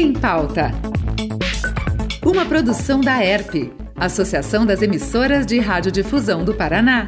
Em Pauta. Uma produção da ERP, Associação das Emissoras de Radiodifusão do Paraná.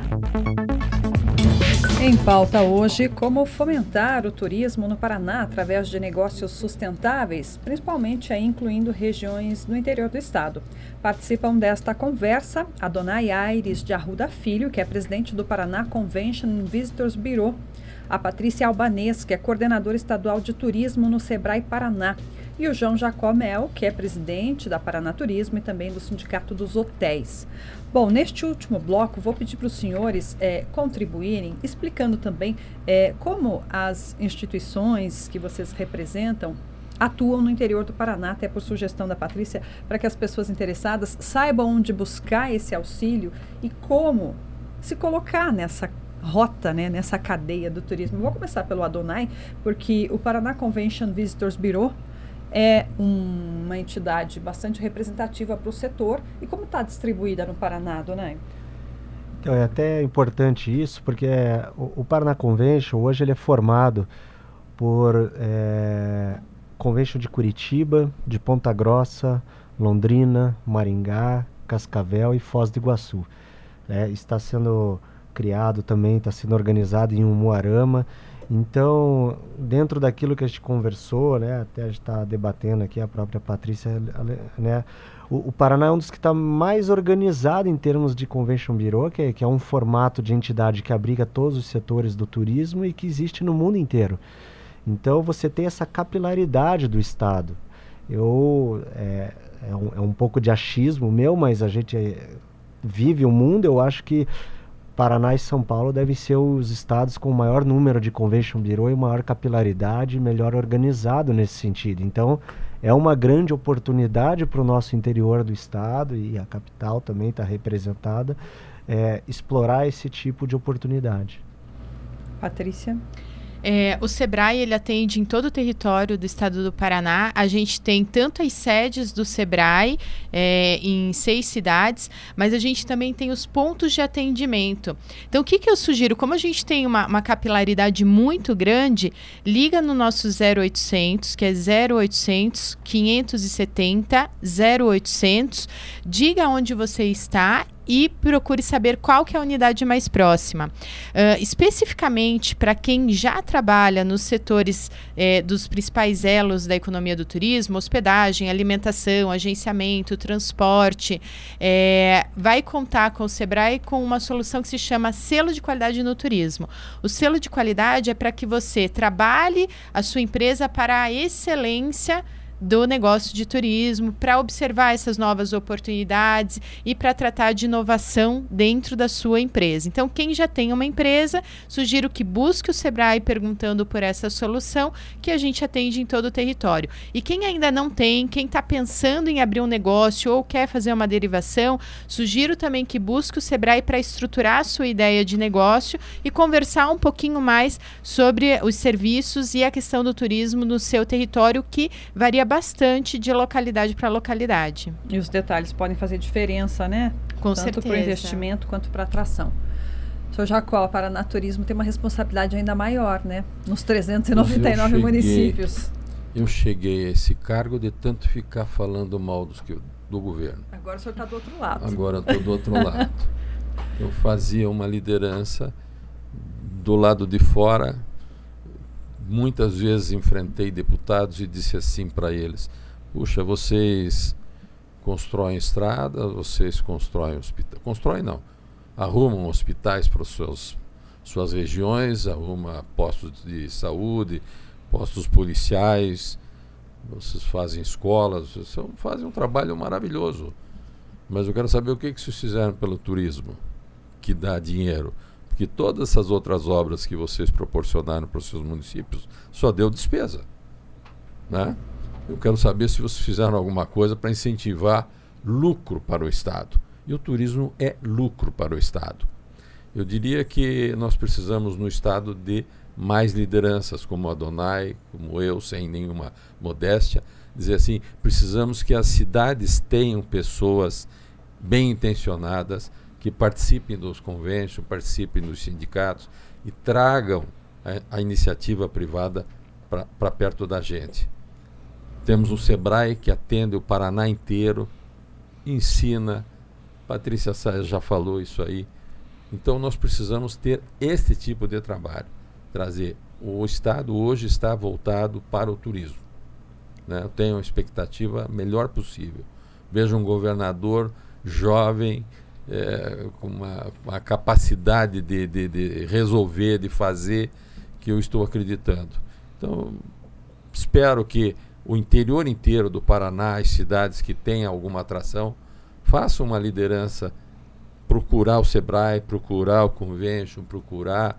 Em pauta hoje, como fomentar o turismo no Paraná através de negócios sustentáveis, principalmente incluindo regiões no interior do estado. Participam desta conversa Adonai Aires de Arruda Filho, que é presidente do Paraná Convention and Visitors Bureau, a Patrícia Albanês, que é coordenadora estadual de turismo no Sebrae Paraná, e o João Jacó Mel, que é presidente da Paraná Turismo e também do Sindicato dos Hotéis. Bom, neste último bloco, vou pedir para os senhores contribuírem, explicando também como as instituições que vocês representam atuam no interior do Paraná, até por sugestão da Patrícia, para que as pessoas interessadas saibam onde buscar esse auxílio e como se colocar nessa rota, né, nessa cadeia do turismo. Vou começar pelo Adonai, porque o Paraná Convention Visitors Bureau é uma entidade bastante representativa para o setor. E como está distribuída no Paraná, Adonai? Então, é até importante isso, porque o Paraná Convention hoje ele é formado por Convention de Curitiba, de Ponta Grossa, Londrina, Maringá, Cascavel e Foz do Iguaçu. Está sendo criado também, está sendo organizado em Umuarama. Então, dentro daquilo que a gente conversou, né, até a gente está debatendo aqui, a própria Patrícia, né, o Paraná é um dos que está mais organizado em termos de Convention Bureau, que é um formato de entidade que abriga todos os setores do turismo e que existe no mundo inteiro. Então, você tem essa capilaridade do Estado. É um pouco de achismo meu, mas a gente vive o mundo. Eu acho que Paraná e São Paulo devem ser os estados com o maior número de Convention Bureau e maior capilaridade, melhor organizado nesse sentido. Então, é uma grande oportunidade para o nosso interior do estado, e a capital também está representada, explorar esse tipo de oportunidade. Patrícia? O Sebrae, ele atende em todo o território do estado do Paraná. A gente tem tanto as sedes do Sebrae em 6 cidades, mas a gente também tem os pontos de atendimento. Então, o que eu sugiro? Como a gente tem uma capilaridade muito grande, liga no nosso 0800, que é 0800 570 0800, diga onde você está e procure saber qual que é a unidade mais próxima. Especificamente para quem já trabalha nos setores dos principais elos da economia do turismo, hospedagem, alimentação, agenciamento, transporte, vai contar com o Sebrae com uma solução que se chama selo de qualidade no turismo. O selo de qualidade é para que você trabalhe a sua empresa para a excelência do negócio de turismo, para observar essas novas oportunidades e para tratar de inovação dentro da sua empresa. Então, quem já tem uma empresa, sugiro que busque o Sebrae perguntando por essa solução, que a gente atende em todo o território. E quem ainda não tem, quem está pensando em abrir um negócio ou quer fazer uma derivação, sugiro também que busque o Sebrae para estruturar a sua ideia de negócio e conversar um pouquinho mais sobre os serviços e a questão do turismo no seu território, que varia bastante de localidade para localidade. E os detalhes podem fazer diferença, né? Com certeza. Tanto para o investimento quanto para a atração. O senhor Jacó, para o Turismo tem uma responsabilidade ainda maior, né? Nos 399 municípios. Eu cheguei a esse cargo de tanto ficar falando mal do governo. Agora o senhor está do outro lado. Agora estou do outro lado. Eu fazia uma liderança do lado de fora. Muitas vezes enfrentei deputados e disse assim para eles: puxa, vocês constroem estradas, vocês constroem hospitais. Constroem não, arrumam hospitais para suas regiões, arrumam postos de saúde, postos policiais, vocês fazem escolas, vocês fazem um trabalho maravilhoso. Mas eu quero saber o que vocês fizeram pelo turismo, que dá dinheiro. Porque todas essas outras obras que vocês proporcionaram para os seus municípios só deu despesa, né? Eu quero saber se vocês fizeram alguma coisa para incentivar lucro para o Estado. E o turismo é lucro para o Estado. Eu diria que nós precisamos no Estado de mais lideranças, como a Adonai, como eu, sem nenhuma modéstia, dizer assim, precisamos que as cidades tenham pessoas bem intencionadas, que participem dos convênios, participem dos sindicatos e tragam a iniciativa privada para perto da gente. Temos um SEBRAE que atende o Paraná inteiro, ensina. Patrícia Saia já falou isso aí. Então nós precisamos ter este tipo de trabalho. Trazer. O Estado hoje está voltado para o turismo, né? Eu tenho uma expectativa melhor possível. Vejo um governador jovem, com uma capacidade de resolver, de fazer, que eu estou acreditando. Então, espero que o interior inteiro do Paraná, as cidades que têm alguma atração, façam uma liderança, procurar o SEBRAE, procurar o Convention, procurar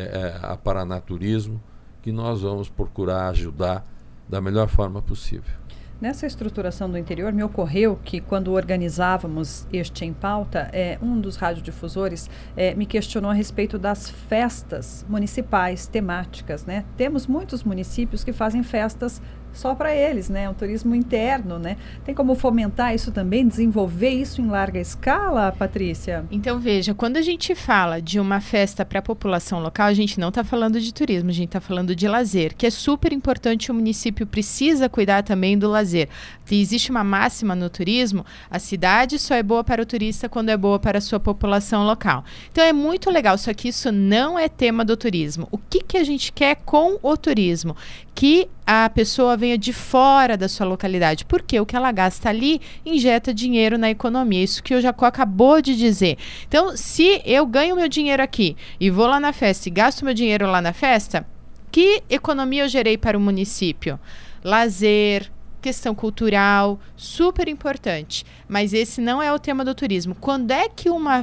a Paraná Turismo, que nós vamos procurar ajudar da melhor forma possível. Nessa estruturação do interior, me ocorreu que quando organizávamos este Em Pauta, um dos radiodifusores me questionou a respeito das festas municipais temáticas, né? Temos muitos municípios que fazem festas só para eles, né? Um turismo interno, né? Tem como fomentar isso também, desenvolver isso em larga escala, Patrícia? Então, veja, quando a gente fala de uma festa para a população local, a gente não está falando de turismo, a gente está falando de lazer, que é super importante, o município precisa cuidar também do lazer. E existe uma máxima no turismo, a cidade só é boa para o turista quando é boa para a sua população local. Então, é muito legal, só que isso não é tema do turismo. O que a gente quer com o turismo? Que a pessoa venha de fora da sua localidade, porque o que ela gasta ali injeta dinheiro na economia, isso que o Jacó acabou de dizer. Então, se eu ganho meu dinheiro aqui e vou lá na festa e gasto meu dinheiro lá na festa, que economia eu gerei para o município? Lazer, questão cultural, super importante, mas esse não é o tema do turismo. Quando é que uma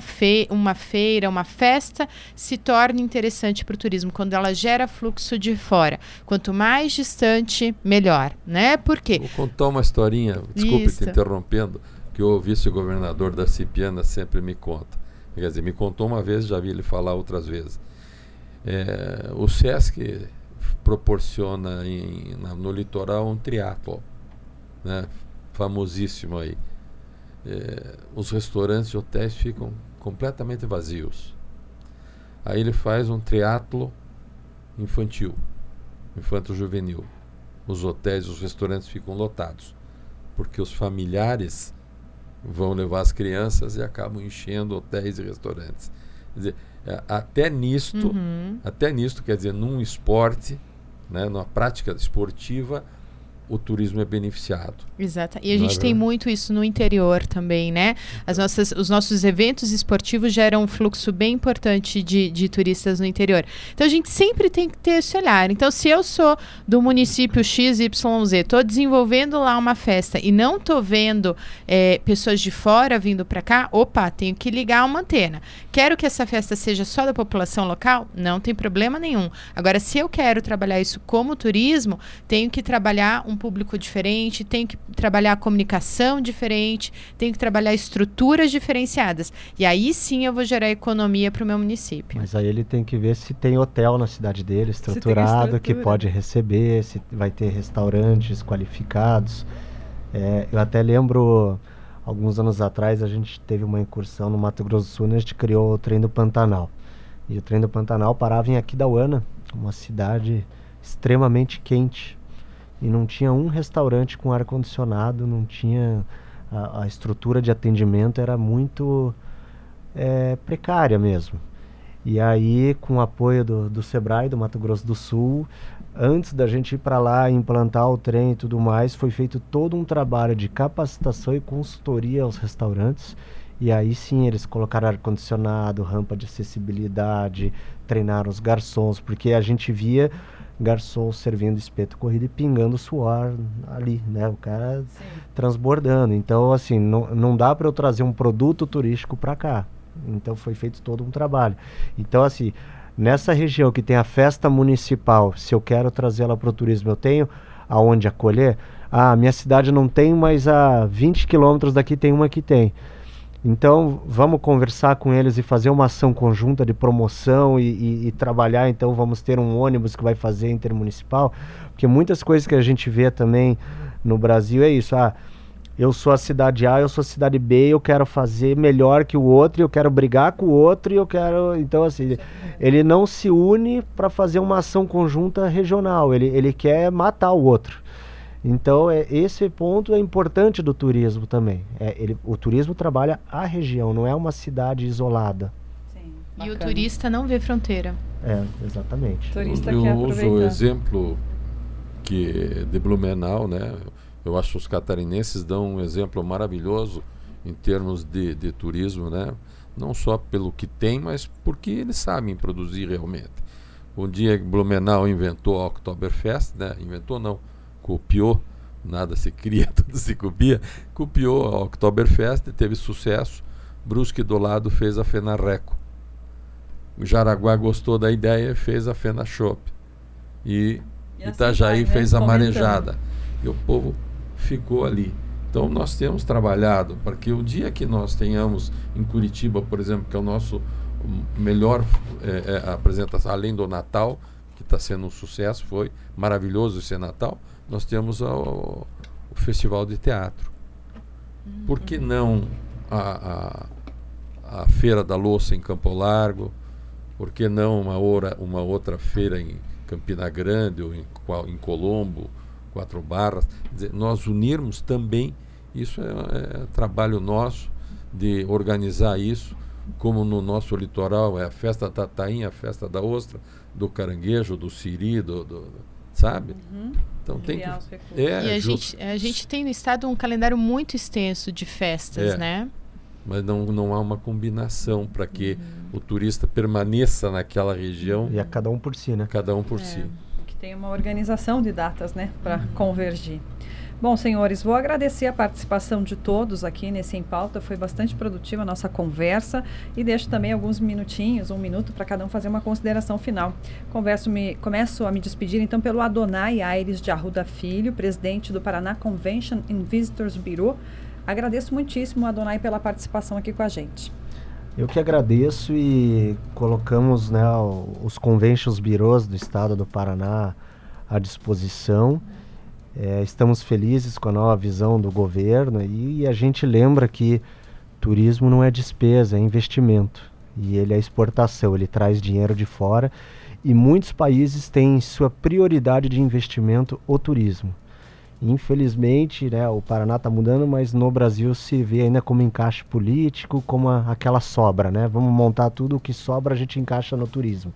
feira, uma festa se torna interessante para o turismo? Quando ela gera fluxo de fora. Quanto mais distante, melhor, né? Por quê? Vou contar uma historinha, desculpe te interrompendo, que o vice-governador da Cipiana sempre me conta. Quer dizer, me contou uma vez, já vi ele falar outras vezes. O SESC proporciona no litoral um triatlo, né? Famosíssimo aí. Os restaurantes e hotéis ficam completamente vazios. Aí ele faz um triatlo infantil, infanto-juvenil. Os hotéis e os restaurantes ficam lotados, porque os familiares vão levar as crianças e acabam enchendo hotéis e restaurantes. Quer dizer, até nisto, quer dizer, num esporte, né, numa prática esportiva, o turismo é beneficiado. Exato. E a gente tem muito isso no interior também, né? Os nossos eventos esportivos geram um fluxo bem importante de turistas no interior. Então a gente sempre tem que ter esse olhar. Então, se eu sou do município XYZ, estou desenvolvendo lá uma festa e não estou vendo pessoas de fora vindo para cá, tenho que ligar uma antena. Quero que essa festa seja só da população local? Não tem problema nenhum. Agora, se eu quero trabalhar isso como turismo, tenho que trabalhar um público diferente, tenho que trabalhar a comunicação diferente, tenho que trabalhar estruturas diferenciadas. E aí sim eu vou gerar economia para o meu município. Mas aí ele tem que ver se tem hotel na cidade dele, estruturado, que pode receber, se vai ter restaurantes qualificados. Eu até lembro, alguns anos atrás, a gente teve uma incursão no Mato Grosso do Sul, a gente criou o Trem do Pantanal. E o Trem do Pantanal parava em Aquidauana, uma cidade extremamente quente. E não tinha um restaurante com ar-condicionado, não tinha... A estrutura de atendimento era muito precária mesmo. E aí, com o apoio do SEBRAE, do Mato Grosso do Sul, antes da gente ir para lá implantar o trem e tudo mais, foi feito todo um trabalho de capacitação e consultoria aos restaurantes. E aí sim, eles colocaram ar-condicionado, rampa de acessibilidade, treinaram os garçons, porque a gente via garçom servindo espeto corrido e pingando suor ali, né? O cara transbordando. Então, assim, não dá para eu trazer um produto turístico para cá. Então, foi feito todo um trabalho. Então, assim, nessa região que tem a festa municipal, se eu quero trazê-la para o turismo, eu tenho aonde acolher? Minha cidade não tem, mas a 20 quilômetros daqui tem uma que tem. Então, vamos conversar com eles e fazer uma ação conjunta de promoção e trabalhar. Então, vamos ter um ônibus que vai fazer intermunicipal. Porque muitas coisas que a gente vê também no Brasil é isso. Eu sou a cidade A, eu sou a cidade B, eu quero fazer melhor que o outro, eu quero brigar com o outro, e eu quero... Então, assim, ele não se une para fazer uma ação conjunta regional. Ele quer matar o outro. Então, esse ponto é importante do turismo também. O turismo trabalha a região, não é uma cidade isolada. Sim, E bacana. o turista não vê fronteira. Exatamente. O turista Eu quer uso aproveitar. o exemplo de Blumenau, né? Eu acho que os catarinenses dão um exemplo maravilhoso em termos de turismo, né? Não só pelo que tem, mas porque eles sabem produzir realmente. Um dia Blumenau inventou a Oktoberfest, né? Inventou não, copiou, nada se cria, tudo se copia. Copiou a Oktoberfest, teve sucesso. Brusque do lado fez a Fenarreco. O Jaraguá gostou da ideia e fez a Fenachop. E Itajaí assim vai, né? fez a Fomentando. Marejada. E o povo ficou ali. Então nós temos trabalhado para que o dia que nós tenhamos em Curitiba, por exemplo, que é o nosso melhor apresentação, além do Natal, que está sendo um sucesso, foi maravilhoso esse Natal, nós temos o Festival de Teatro. Por que não a Feira da Louça em Campo Largo? Por que não uma outra feira em Campina Grande ou em Colombo, Quatro Barras? Quer dizer, nós unirmos também, isso é trabalho nosso de organizar isso, como no nosso litoral é a festa da tainha, a festa da ostra, do caranguejo, do siri, sabe? Então tem que... E a gente tem no estado um calendário muito extenso de festas, né? Mas não há uma combinação para que o turista permaneça naquela região. E cada um por si, né? Cada um por si. Que tem uma organização de datas, né, para convergir. Bom, senhores, vou agradecer a participação de todos aqui nesse Em Pauta. Foi bastante produtiva a nossa conversa e deixo também alguns minutinhos, 1 minuto, para cada um fazer uma consideração final. Começo a me despedir, então, pelo Adonai Aires de Arruda Filho, presidente do Paraná Convention and Visitors Bureau. Agradeço muitíssimo, Adonai, pela participação aqui com a gente. Eu que agradeço e colocamos, né, os conventions bureaus do estado do Paraná à disposição. Estamos felizes com a nova visão do governo e a gente lembra que turismo não é despesa, é investimento. E ele é exportação, ele traz dinheiro de fora e muitos países têm sua prioridade de investimento o turismo. Infelizmente, né, o Paraná está mudando, mas no Brasil se vê ainda como encaixe político, como aquela sobra, né? Vamos montar tudo o que sobra, a gente encaixa no turismo.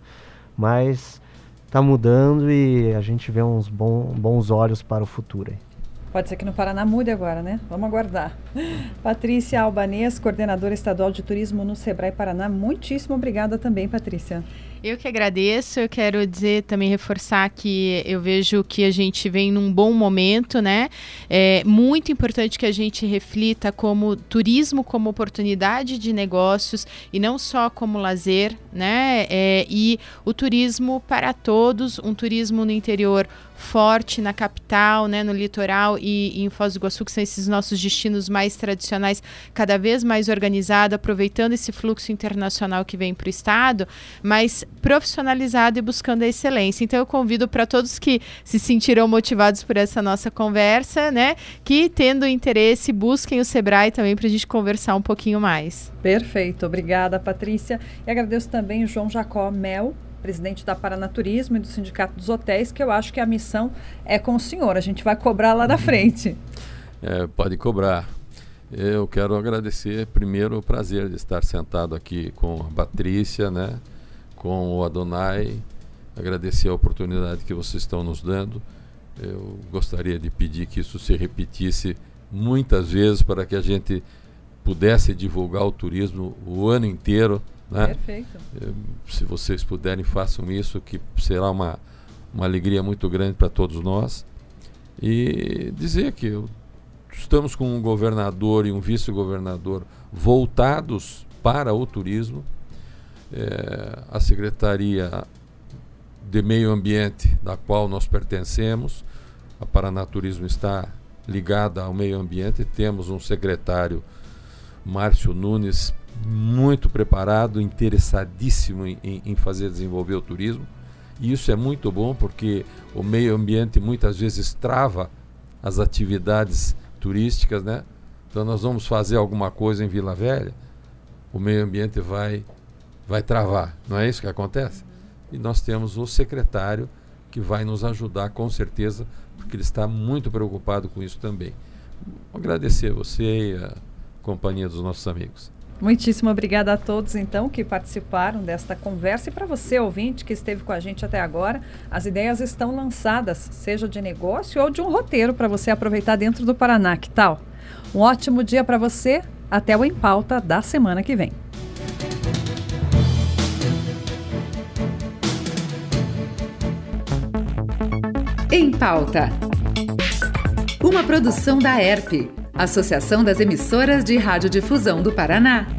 Mas está mudando e a gente vê uns bons olhos para o futuro aí. Pode ser que no Paraná mude agora, né? Vamos aguardar. Patrícia Albanês, coordenadora estadual de turismo no Sebrae Paraná. Muitíssimo obrigada também, Patrícia. Eu que agradeço, eu quero dizer, também reforçar que eu vejo que a gente vem num bom momento, né? É muito importante que a gente reflita como turismo como oportunidade de negócios e não só como lazer, né? E o turismo para todos, um turismo no interior forte, na capital, né, no litoral e em Foz do Iguaçu, que são esses nossos destinos mais tradicionais, cada vez mais organizado, aproveitando esse fluxo internacional que vem para o estado, mas profissionalizado e buscando a excelência. Então eu convido para todos que se sentiram motivados por essa nossa conversa, né, que tendo interesse, busquem o Sebrae também para a gente conversar um pouquinho mais. Perfeito, obrigada, Patrícia. E agradeço também o João Jacó Mel, presidente da Paraná Turismo e do Sindicato dos Hotéis, que eu acho que a missão é com o senhor. A gente vai cobrar lá na frente. Pode cobrar. Eu quero agradecer primeiro o prazer de estar sentado aqui com a Patrícia, né, com o Adonai. Agradecer a oportunidade que vocês estão nos dando. Eu gostaria de pedir que isso se repetisse muitas vezes para que a gente pudesse divulgar o turismo o ano inteiro, né? Perfeito. Se vocês puderem, façam isso, que será uma alegria muito grande para todos nós. E dizer que estamos com um governador e um vice-governador voltados para o turismo. A Secretaria de Meio Ambiente, da qual nós pertencemos, a Paraná Turismo está ligada ao meio ambiente. Temos um secretário, Márcio Nunes, muito preparado, interessadíssimo em fazer desenvolver o turismo. E isso é muito bom, porque o meio ambiente muitas vezes trava as atividades turísticas, né? Então nós vamos fazer alguma coisa em Vila Velha, o meio ambiente vai travar, não é isso que acontece? E nós temos o secretário que vai nos ajudar com certeza porque ele está muito preocupado com isso também. Vou agradecer a você e a companhia dos nossos amigos. Muitíssimo obrigada a todos, então, que participaram desta conversa. E para você, ouvinte, que esteve com a gente até agora, as ideias estão lançadas, seja de negócio ou de um roteiro para você aproveitar dentro do Paraná. Que tal? Um ótimo dia para você. Até o Em Pauta da semana que vem. Em Pauta. Uma produção da ERP, Associação das Emissoras de Radiodifusão do Paraná.